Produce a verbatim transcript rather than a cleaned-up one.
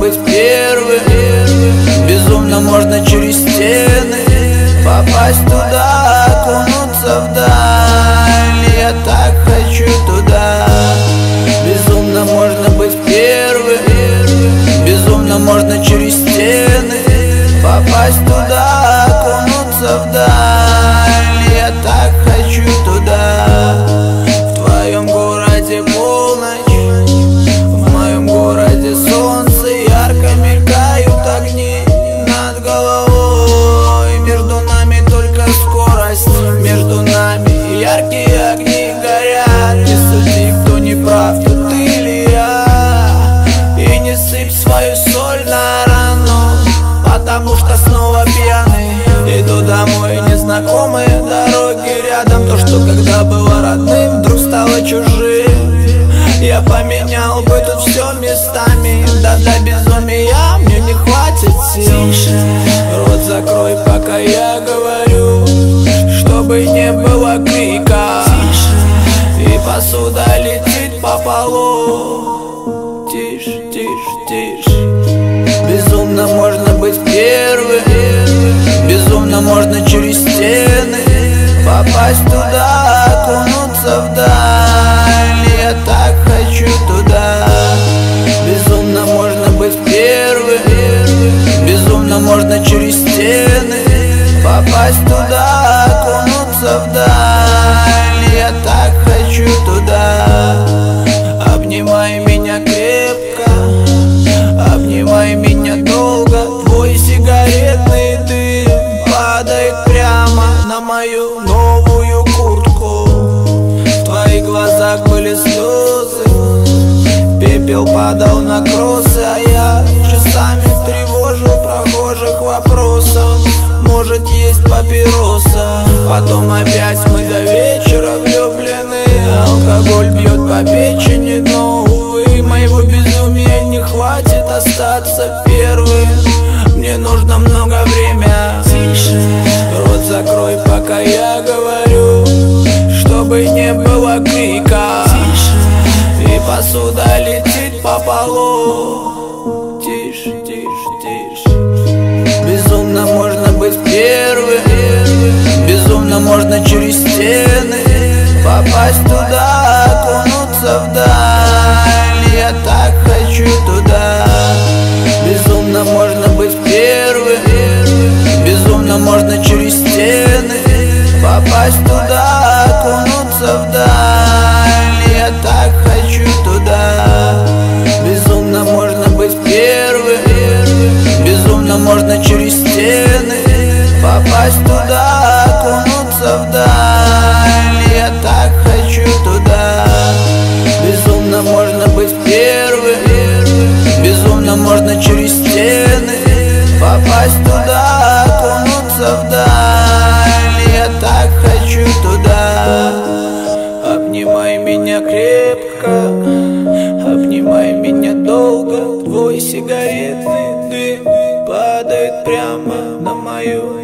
быть первым. Безумно можно через стены попасть туда, окунуться вдаль. Я так хочу туда. Безумно можно быть первым. Безумно можно через стены попасть туда, окунуться вдаль. Я так хочу туда. В твоем городе полночь, в моем городе солнце, ярко мелькают огни над головой. Между нами только скорость, между нами яркие огни горят. Не суди, кто не прав, тут ты или я. И не сыпь свою соль на рану, потому что снова пьяный. Иду домой, незнакомые дороги рядом. То, что когда было родным, вдруг стало чужим. Я поменял бы тут все местами. Да для безумия мне не хватит сил. Рот закрой, пока я говорю, чтобы не было крика. И посуда летит по полу. Тише, тише, тише. Безумно можно быть первым. Безумно можно через стены попасть туда, окунуться вдаль. Я так хочу туда. Безумно можно быть первым. Безумно можно через стены попасть туда, окунуться вдаль. Я так хочу туда. Обнимай меня крепко, обнимай меня долго. Твой сигаретный дым падает прямо на мою новую куртку. В твоих глазах были слезы, пепел падал на кроссы. А я часами тревожу прохожих вопросом: может, есть папироса? Потом опять мы до вечера влюблены. Алкоголь бьет по печени, но, увы, моего безумия не хватит остаться первым. Мне нужно много времени. Тише. Рот закрой, пока я говорю, чтобы не было крика. Тише. И посуда летит по полу. Тише, тише, тише. Безумно можно быть первым. Безумно можно через стены попасть туда, окунуться вдаль. Я так хочу туда. Безумно можно быть первым. Безумно можно через стены попасть туда, окунуться вдаль. Я так хочу туда. Безумно можно быть первым. Безумно можно через стены попасть туда, окунуться вдаль. Я так хочу туда. Безумно можно быть первым. Безумно можно через стены попасть туда, окунуться вдаль. Я так хочу туда. Обнимай меня крепко, обнимай меня долго. Твой сигаретный дым падает прямо на мою